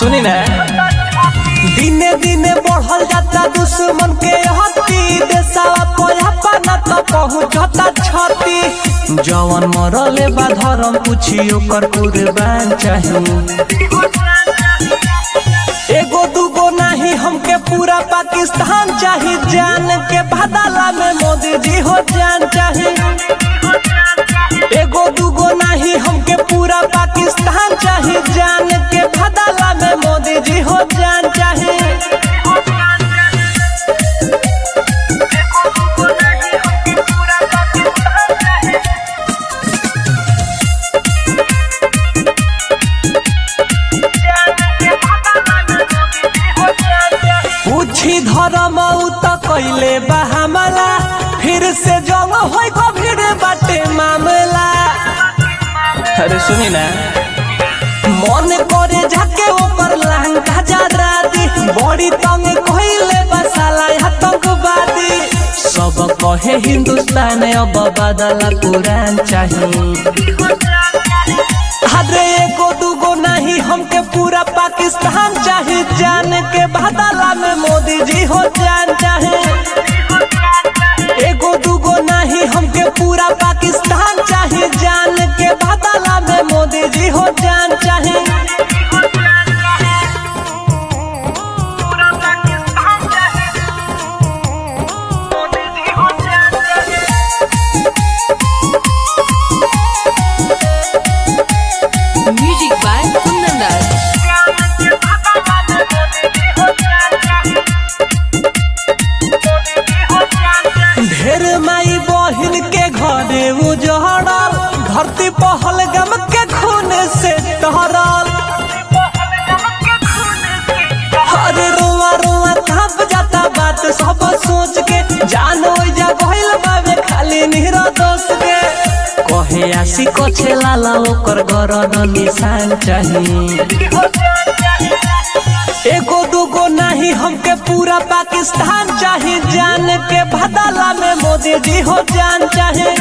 सुनी ना दिने दिने बढ़ल जाता दुश्मन के हत्ती देशवा पोयापा न तो पहुंचता छती जवन मरले बा धर्म पूछी ओकर कुर्बान चाहिए एगो दूगो नहीं हमके पूरा पाकिस्तान चाहिए जान के बदला में मोदी जी हो जान चाहिए एगो दूगो नहीं हमके पूरा पाकिस्तान चाहिए जान के बदला में मोदी जी हो जान चाहिए पूछी धर्म त कैले बा हमला फिर से जंग होई गंभीर बाटे मामला अरे सुनी ना मन करे जाके ऊपर लहंगा जरा दी बड़ी तंग कइले बा साला आतंकवादी सब कहे हिंदुस्तान अब बदला कुरान चाहिए अरे एगो दूगो नहीं हमके पूरा पाकिस्तान चाहिए जान के बदला में मोदी जी हो जान चाहिए एगो दूगो नहीं हमके पूरा पाकिस्तान चाहिए जान के बदला में मोदी जी हो जान चाहिए Music by Kundan Das. ढेर माई बहिन के घरे उजड़ल धरती पहलगाम के खून से टहरल अरे रोआ रोआ कांप जाता बात सब सोच के जानो जा गइल बाबे खाली निर्दोष के कहे आसी कछे लाला ओकर गरद निशान चाहिए एगो दूगो नहीं हमके पूरा पाकिस्तान चाहिए जान के बदला में मोदी जी हो जान चाहिए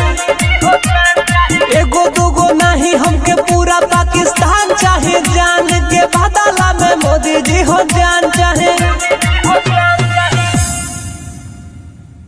एगो दूगो नहीं हमके पूरा पाकिस्तान चाहिए जान के बदला में मोदी जी हो जान चाहिए